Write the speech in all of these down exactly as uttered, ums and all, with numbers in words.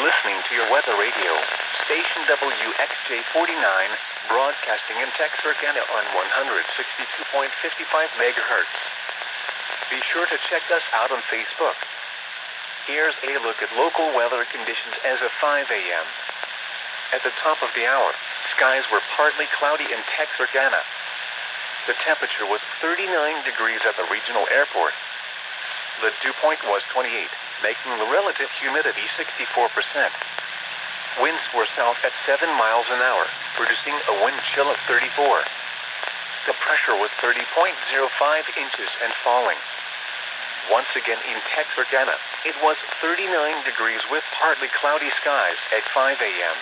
listening to your weather radio, station W X J forty-nine, broadcasting in Texarkana on one sixty-two point five five megahertz. Be sure to check us out on Facebook. Here's a look at local weather conditions as of five a m At the top of the hour, skies were partly cloudy in Texarkana. The temperature was thirty-nine degrees at the regional airport. The dew point was twenty-eight, making the relative humidity sixty-four percent. Winds were south at seven miles an hour, producing a wind chill of thirty-four. The pressure was thirty point zero five inches and falling. Once again in Texarkana, it was thirty-nine degrees with partly cloudy skies at five a m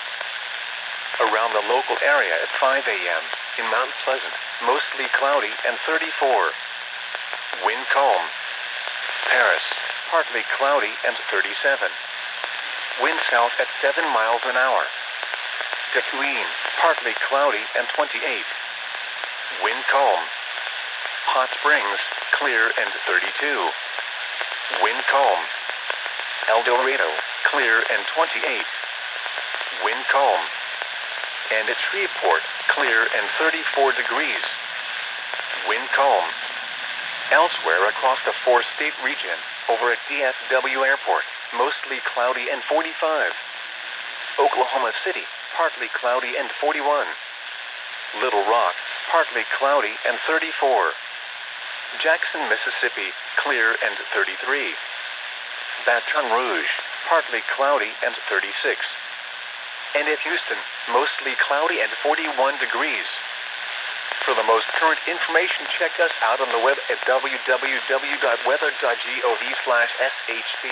Around the local area at five a m in Mount Pleasant, mostly cloudy and thirty-four. Wind calm. Paris, partly cloudy and thirty-seven. Wind south at seven miles an hour. Tatuín, partly cloudy and twenty-eight. Wind calm. Hot Springs, clear and thirty-two. Wind calm. El Dorado, clear and twenty-eight. Wind calm. And at Shreveport, clear and thirty-four degrees. Wind calm. Elsewhere across the four-state region, over at D F W Airport, mostly cloudy and forty-five. Oklahoma City, partly cloudy and forty-one. Little Rock, partly cloudy and thirty-four. Jackson, Mississippi, clear and thirty-three. Baton Rouge, partly cloudy and thirty-six. And at Houston, mostly cloudy and forty-one degrees. For the most current information, check us out on the web at w w w dot weather dot gov slash s h p.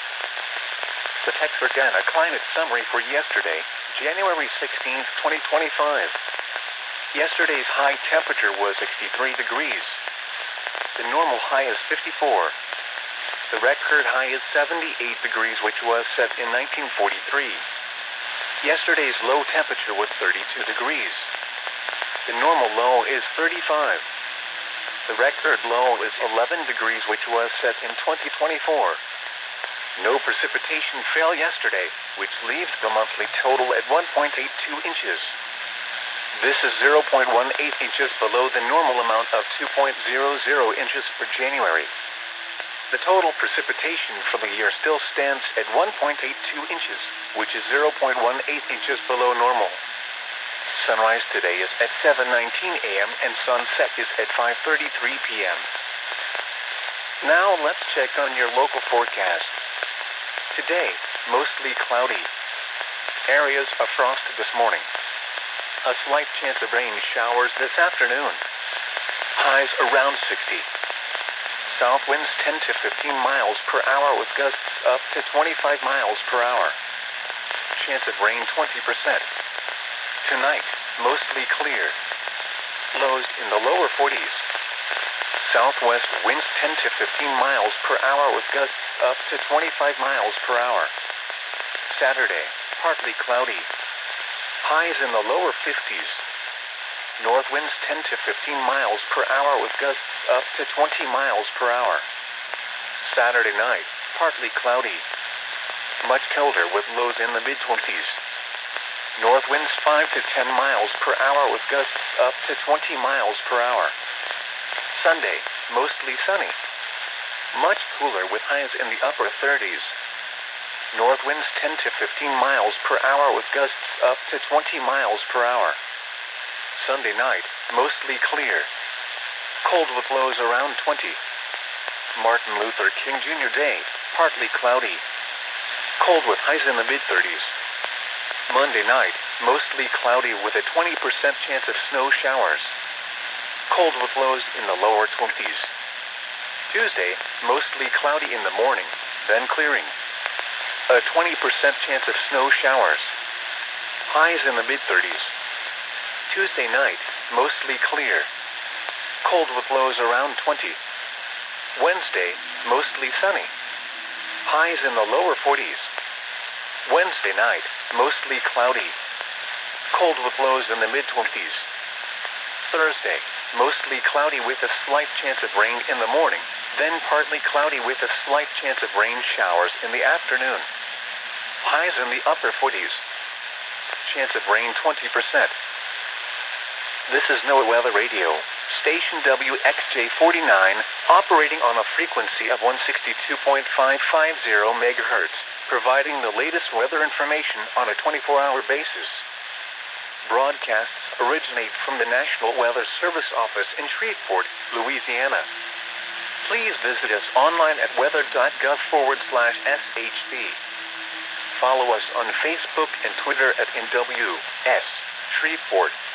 The Texarkana climate summary for yesterday, January sixteenth, twenty twenty-five. Yesterday's high temperature was sixty-three degrees. The normal high is fifty-four. The record high is seventy-eight degrees, which was set in nineteen forty-three. Yesterday's low temperature was thirty-two degrees. The normal low is thirty-five. The record low is eleven degrees, which was set in twenty twenty-four. No precipitation fell yesterday, which leaves the monthly total at one point eight two inches. This is zero point one eight inches below the normal amount of two point zero zero inches for January. The total precipitation for the year still stands at one point eight two inches, which is zero point one eight inches below normal. Sunrise today is at seven nineteen a m and sunset is at five thirty-three p m Now let's check on your local forecast. Today, mostly cloudy. Areas of frost this morning. A slight chance of rain showers this afternoon. Highs around sixty. South winds ten to fifteen miles per hour with gusts up to twenty-five miles per hour. Chance of rain twenty percent. Tonight, mostly clear. Lows in the lower forties. Southwest winds ten to fifteen miles per hour with gusts up to twenty-five miles per hour. Saturday, partly cloudy. Highs in the lower fifties. North winds ten to fifteen miles per hour with gusts up to twenty miles per hour. Saturday night, partly cloudy. Much colder with lows in the mid-twenties. North winds five to ten miles per hour with gusts up to twenty miles per hour. Sunday, mostly sunny. Much cooler with highs in the upper thirties. North winds ten to fifteen miles per hour with gusts up to twenty miles per hour. Sunday night, mostly clear. Cold with lows around twenty. Martin Luther King Junior Day, partly cloudy. Cold with highs in the mid-thirties. Monday night, mostly cloudy with a twenty percent chance of snow showers. Cold with lows in the lower twenties. Tuesday, mostly cloudy in the morning, then clearing. A twenty percent chance of snow showers. Highs in the mid-thirties. Tuesday night, mostly clear. Cold with lows around twenty. Wednesday, mostly sunny. Highs in the lower forties. Wednesday night, mostly cloudy. Cold with lows in the mid-twenties. Thursday, mostly cloudy with a slight chance of rain in the morning, then partly cloudy with a slight chance of rain showers in the afternoon. Highs in the upper forties. Chance of rain twenty percent. This is NOAA Weather Radio, station W X J forty-nine, operating on a frequency of one sixty-two point five five zero megahertz, providing the latest weather information on a twenty-four hour basis. Broadcasts originate from the National Weather Service office in Shreveport, Louisiana. Please visit us online at weather.gov forward slash SHB. Follow us on Facebook and Twitter at N W S Shreveport.